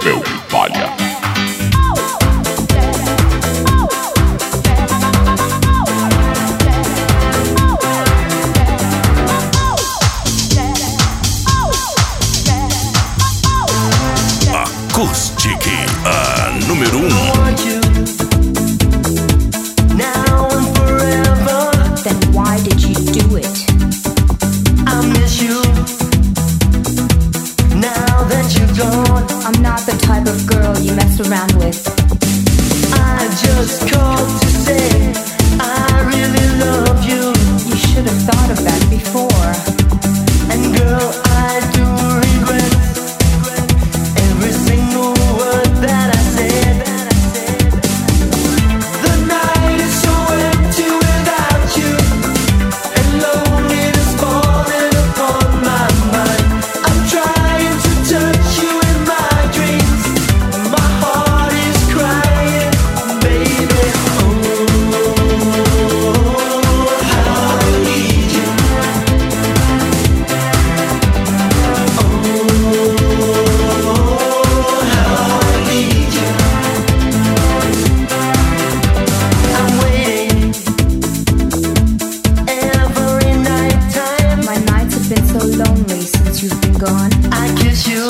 Chapéu de Palha. Acoustic, a número 1. Then why did you do it? I miss you. Now that you're gone, I'm not the type of girl you mess around with. I just called to say I really love you. You should have thought of that before. And girl, I do regret every single word that I said. The night is so empty without you, and loneliness falling upon my mind. I'm trying to touch you in my dreams. My heart is crying, baby. Oh, how I need you. I'm waiting every night time. My nights have been so lonely since you've been gone. I kiss you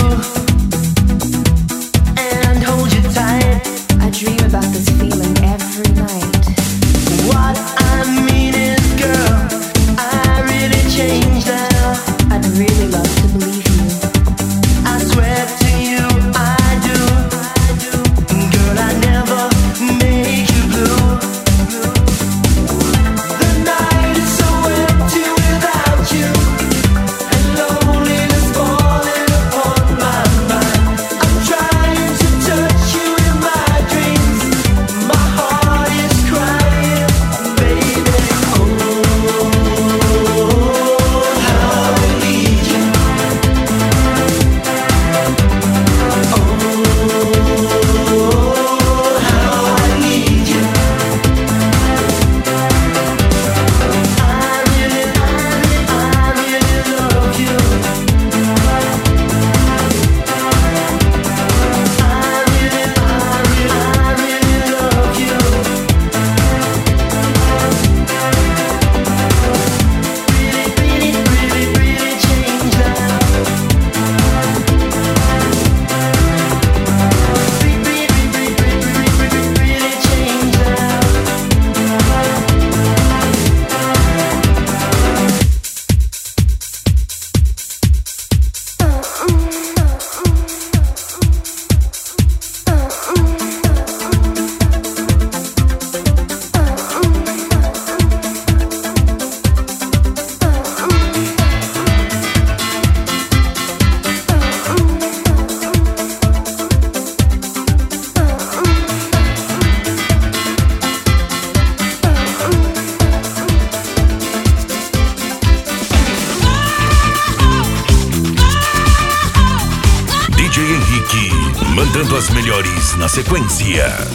and hold you tight. I dream about this feeling every night. What I mean is, girl, I really changed now. I'd really love to believe you. I swear to you, I do. Girl, I never make you blue. The night is so empty without you, and loneliness falling upon my mind. I'm trying to touch you in my dreams. My heart is crying, baby. Oh, how I need you. DJ Henrique, mandando as melhores na sequência.